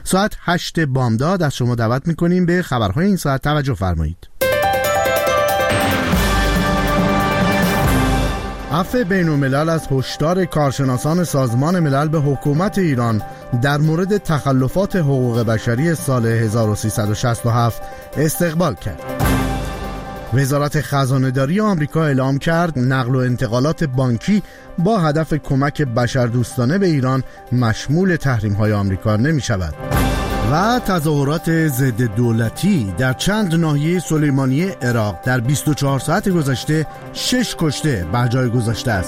ساعت 8 بامداد از شما دعوت میکنیم به خبرهای این ساعت توجه فرمایید. عفو بین‌الملل از هشدار کارشناسان سازمان ملل به حکومت ایران در مورد تخلفات حقوق بشری سال 1367 استقبال کرد. وزارت خزانه‌داری آمریکا اعلام کرد نقل و انتقالات بانکی با هدف کمک بشردوستانه به ایران مشمول تحریم‌های آمریکا نمی‌شود. و تظاهرات ضد دولتی در چند ناحیه سلیمانیه عراق در 24 ساعت گذشته 6 کشته بر جای گذاشته است.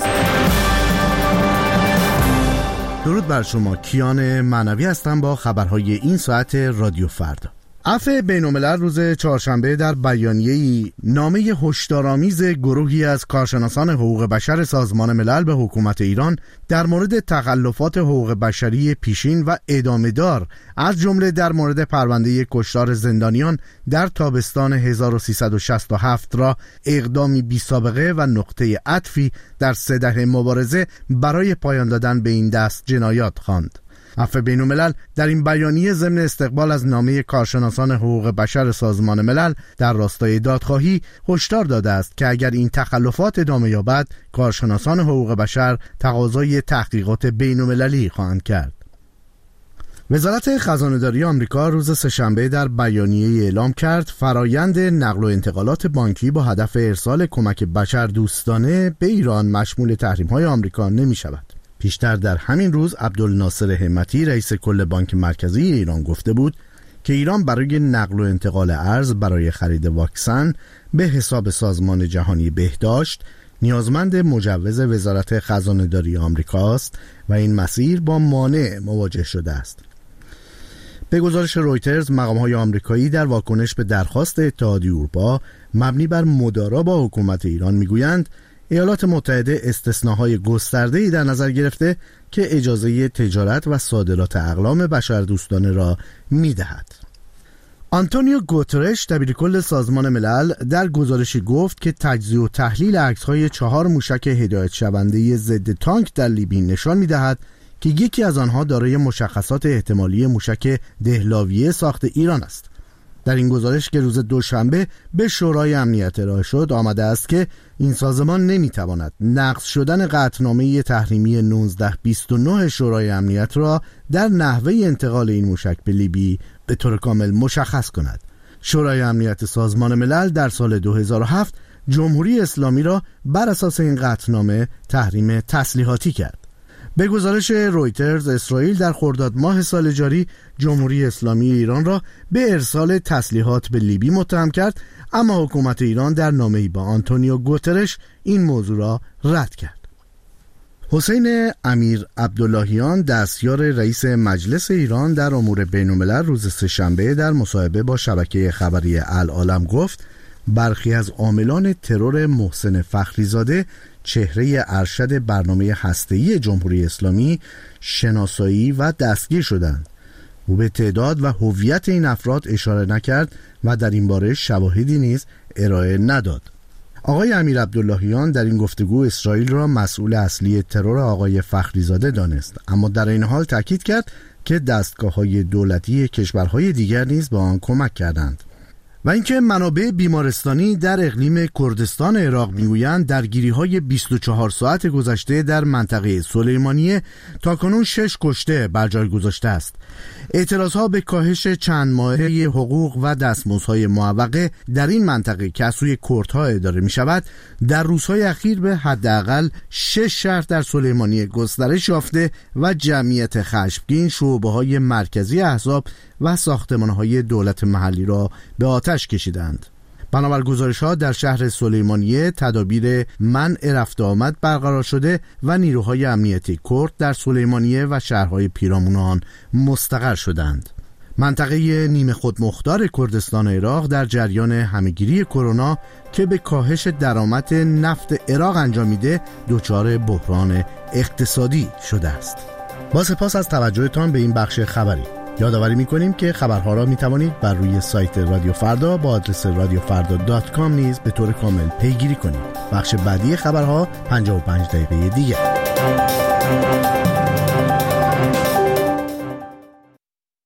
درود بر شما، کیان معنوی هستم با خبرهای این ساعت رادیو فردا. عفو بین‌الملل روز چهارشنبه در بیانیه‌ای نامه هشدارآمیز گروهی از کارشناسان حقوق بشر سازمان ملل به حکومت ایران در مورد تخلفات حقوق بشری پیشین و ادامه‌دار از جمله در مورد پرونده کشتار زندانیان در تابستان 1367 را اقدامی بی‌سابقه و نقطه عطفی در 3 دهه مبارزه برای پایان دادن به این دست جنایات خواند. عفو بین‌الملل در این بیانیه ضمن استقبال از نامه کارشناسان حقوق بشر سازمان ملل در راستای دادخواهی هشدار داده است که اگر این تخلفات ادامه یابد، کارشناسان حقوق بشر تقاضای تحقیقات بین‌المللی خواهند کرد. وزارت خزانه‌داری آمریکا روز سه‌شنبه در بیانیه‌ای اعلام کرد فرایند نقل و انتقالات بانکی با هدف ارسال کمک بشردوستانه به ایران مشمول تحریم‌های آمریکا نمی‌شود. پیشتر در همین روز عبدالناصر همتی رئیس کل بانک مرکزی ایران گفته بود که ایران برای نقل و انتقال ارز برای خرید واکسن به حساب سازمان جهانی بهداشت نیازمند مجوز وزارت خزانه‌داری آمریکاست و این مسیر با مانع مواجه شده است. به گزارش رویترز، مقام‌های آمریکایی در واکنش به درخواست اتحادیه اروپا مبنی بر مدارا با حکومت ایران میگویند ایالات متحده استثناهای گسترده‌ای در نظر گرفته که اجازه تجارت و صادرات اقلام بشردوستانه را می‌دهد. آنتونیو گوترش دبیرکل سازمان ملل در گزارشی گفت که تجزیه و تحلیل عکس‌های 4 موشک هدایت شونده ضد تانک در لیبی نشان می‌دهد که یکی از آنها دارای مشخصات احتمالی موشک دهلاویه ساخت ایران است. در این گزارش که روز دوشنبه به شورای امنیت ارائه شد آمده است که این سازمان نمیتواند نقض شدن قطعنامه تحریمی 1929 شورای امنیت را در نحوه انتقال این موشک به لیبی به طور کامل مشخص کند. شورای امنیت سازمان ملل در سال 2007 جمهوری اسلامی را بر اساس این قطعنامه تحریم تسلیحاتی کرد. به گزارش رویترز، اسرائیل در خرداد ماه سال جاری جمهوری اسلامی ایران را به ارسال تسلیحات به لیبی متهم کرد، اما حکومت ایران در نامه‌ای با آنتونیو گوترش این موضوع را رد کرد. حسین امیر عبداللهیان دستیار رئیس مجلس ایران در امور بین‌الملل روز سه‌شنبه در مصاحبه با شبکه خبری العالم گفت برخی از عاملان ترور محسن فخریزاده چهره ارشد برنامه هسته‌ای جمهوری اسلامی شناسایی و دستگیر شدند. او به تعداد و هویت این افراد اشاره نکرد و در این باره شواهدی نیز ارائه نداد. آقای امیر عبداللهیان در این گفتگو اسرائیل را مسئول اصلی ترور آقای فخریزاده دانست، اما در این حال تاکید کرد که دستگاه‌های دولتی کشورهای دیگر نیز به آن کمک کردند. و اینکه منابع بیمارستانی در اقلیم کردستان عراق میگویند درگیری‌های 24 ساعت گذشته در منطقه سلیمانیه تاکنون 6 کشته بر جای گذاشته است. اعتراضها به کاهش چند ماهه حقوق و دستمزدهای معوقه در این منطقه که از سوی کردها اداره می‌شود در روزهای اخیر به حداقل 6 شهر در سلیمانیه گسترش یافته و جمعیت خشمگین شعبه‌های مرکزی احزاب و ساختمان‌های دولت محلی را به آتش کشیدند. بنابر گزارش‌ها در شهر سلیمانیه تدابیر منع رفت آمد برقرار شده و نیروهای امنیتی کرد در سلیمانیه و شهرهای پیرامون آن مستقر شدند. منطقه نیمه خودمختار کردستان عراق در جریان همهگیری کرونا که به کاهش درآمد نفت عراق انجامیده دچار بحران اقتصادی شده است. با سپاس از توجهتان به این بخش خبری. یادآوری می‌کنیم که خبرها را می‌توانید بر روی سایت رادیو فردا با آدرس radiofarda.com نیز به طور کامل پیگیری کنید. بخش بعدی خبرها 55 دقیقه دیگر.